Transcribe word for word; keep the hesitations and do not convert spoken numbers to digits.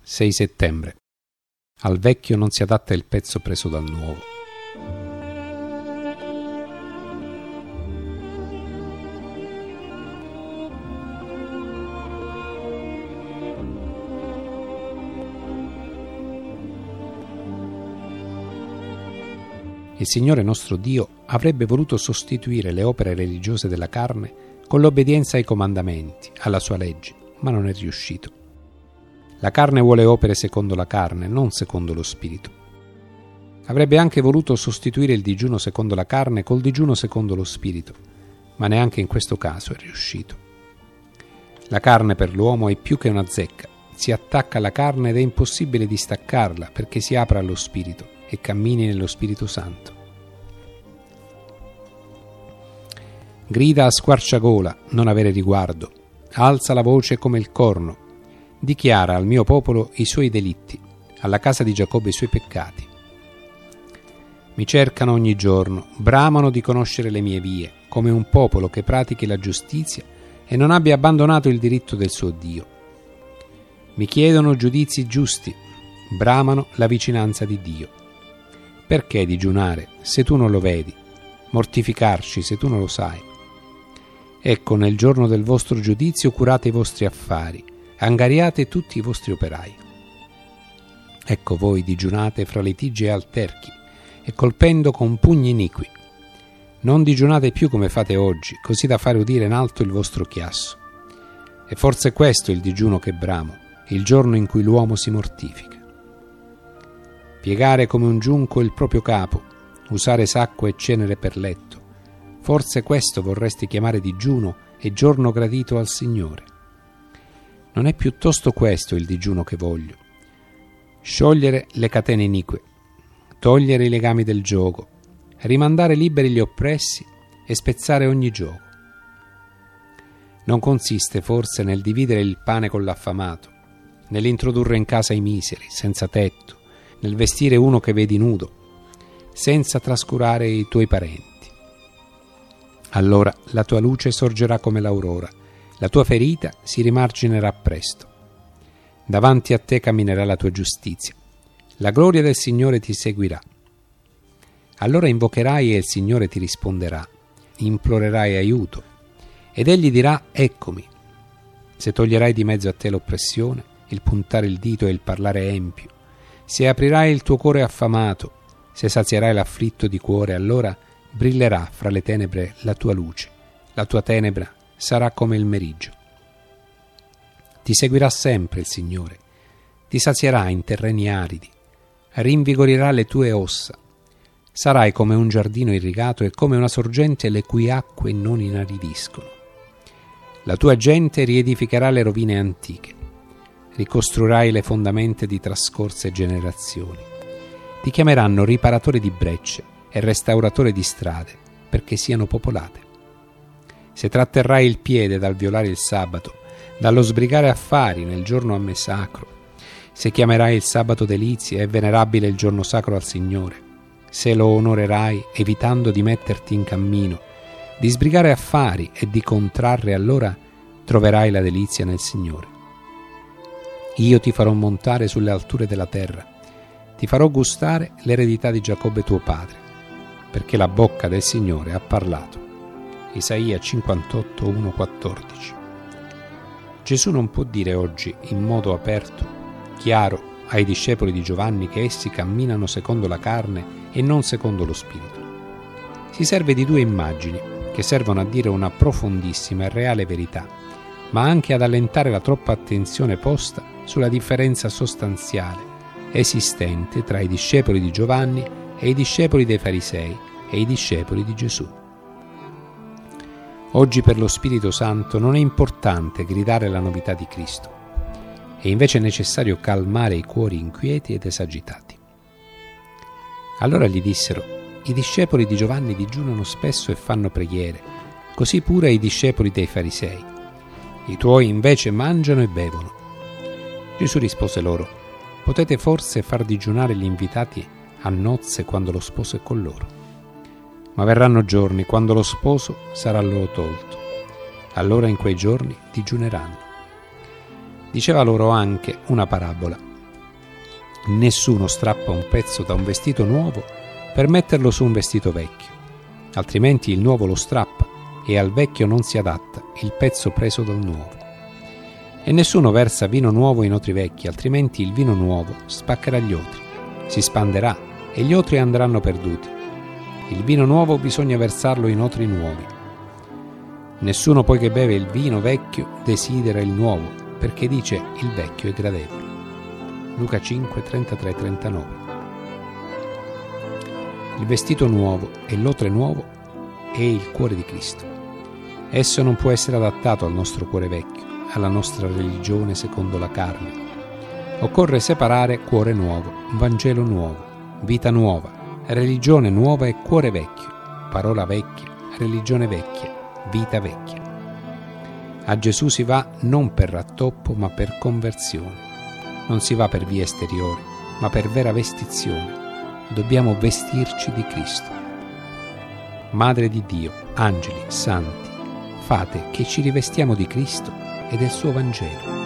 sei settembre. Al vecchio non si adatta il pezzo preso dal nuovo. Il Signore nostro Dio avrebbe voluto sostituire le opere religiose della carne con l'obbedienza ai comandamenti, alla sua legge, ma non è riuscito. La carne vuole opere secondo la carne, non secondo lo spirito. Avrebbe anche voluto sostituire il digiuno secondo la carne col digiuno secondo lo spirito, ma neanche in questo caso è riuscito. La carne per l'uomo è più che una zecca, si attacca alla carne ed è impossibile distaccarla perché si apra allo spirito e cammini nello Spirito Santo. Grida a squarciagola, non avere riguardo, alza la voce come il corno, dichiara al mio popolo i suoi delitti, alla casa di Giacobbe i suoi peccati. Mi cercano ogni giorno, bramano di conoscere le mie vie, come un popolo che pratichi la giustizia e non abbia abbandonato il diritto del suo Dio. Mi chiedono giudizi giusti, bramano la vicinanza di Dio. Perché digiunare se tu non lo vedi, mortificarci se tu non lo sai? Ecco, nel giorno del vostro giudizio curate i vostri affari, angariate tutti i vostri operai. Ecco voi digiunate fra litigi e alterchi e colpendo con pugni iniqui. Non digiunate più come fate oggi, così da fare udire in alto il vostro chiasso. E forse questo è il digiuno che bramo, il giorno in cui l'uomo si mortifica. Piegare come un giunco il proprio capo, usare sacco e cenere per letto. Forse questo vorresti chiamare digiuno e giorno gradito al Signore. Non è piuttosto questo il digiuno che voglio. Sciogliere le catene inique, togliere i legami del giogo, rimandare liberi gli oppressi e spezzare ogni gioco. Non consiste forse nel dividere il pane con l'affamato, nell'introdurre in casa i miseri, senza tetto, nel vestire uno che vedi nudo, senza trascurare i tuoi parenti. Allora la tua luce sorgerà come l'aurora, la tua ferita si rimarginerà presto. Davanti a te camminerà la tua giustizia, la gloria del Signore ti seguirà. Allora invocherai e il Signore ti risponderà, implorerai aiuto, ed egli dirà: eccomi. Se toglierai di mezzo a te l'oppressione, il puntare il dito e il parlare empio, se aprirai il tuo cuore affamato, se sazierai l'afflitto di cuore, allora brillerà fra le tenebre la tua luce, la tua tenebra sarà come il meriggio. Ti seguirà sempre il Signore, ti sazierà in terreni aridi, rinvigorirà le tue ossa, sarai come un giardino irrigato e come una sorgente le cui acque non inaridiscono. La tua gente riedificherà le rovine antiche, ricostruirai le fondamenta di trascorse generazioni. Ti chiameranno riparatore di brecce e restauratore di strade, perché siano popolate. Se tratterrai il piede dal violare il sabato, dallo sbrigare affari nel giorno a me sacro, se chiamerai il sabato delizia e venerabile il giorno sacro al Signore, se lo onorerai evitando di metterti in cammino, di sbrigare affari e di contrarre, allora troverai la delizia nel Signore. Io ti farò montare sulle alture della terra, ti farò gustare l'eredità di Giacobbe tuo padre, perché la bocca del Signore ha parlato. Isaia cinquantotto, uno quattordici. Gesù non può dire oggi in modo aperto, chiaro, ai discepoli di Giovanni che essi camminano secondo la carne e non secondo lo spirito. Si serve di due immagini che servono a dire una profondissima e reale verità, ma anche ad allentare la troppa attenzione posta sulla differenza sostanziale esistente tra i discepoli di Giovanni e i discepoli dei Farisei e i discepoli di Gesù. Oggi per lo Spirito Santo non è importante gridare la novità di Cristo, è invece necessario calmare i cuori inquieti ed esagitati. Allora gli dissero: i discepoli di Giovanni digiunano spesso e fanno preghiere, così pure i discepoli dei Farisei. I tuoi invece mangiano e bevono. Gesù rispose loro: potete forse far digiunare gli invitati a nozze quando lo sposo è con loro? Ma verranno giorni quando lo sposo sarà loro tolto. Allora in quei giorni digiuneranno. Diceva loro anche una parabola: Nessuno strappa un pezzo da un vestito nuovo per metterlo su un vestito vecchio, altrimenti il nuovo lo strappa e al vecchio non si adatta il pezzo preso dal nuovo. E nessuno versa vino nuovo in otri vecchi, altrimenti il vino nuovo spaccherà gli otri, si spanderà e gli otri andranno perduti. Il vino nuovo bisogna versarlo in otri nuovi. Nessuno poi che beve il vino vecchio desidera il nuovo, perché dice il vecchio è gradevole. Luca cinque, trentatré trentanove. Il vestito nuovo e l'otre nuovo è il cuore di Cristo. Esso non può essere adattato al nostro cuore vecchio, alla nostra religione secondo la carne. Occorre separare cuore nuovo, Vangelo nuovo, vita nuova, religione nuova e cuore vecchio, parola vecchia, religione vecchia, vita vecchia. A Gesù si va non per rattoppo ma per conversione. Non si va per vie esteriori ma per vera vestizione. Dobbiamo vestirci di Cristo. Madre di Dio, angeli, santi, fate che ci rivestiamo di Cristo e del suo Vangelo.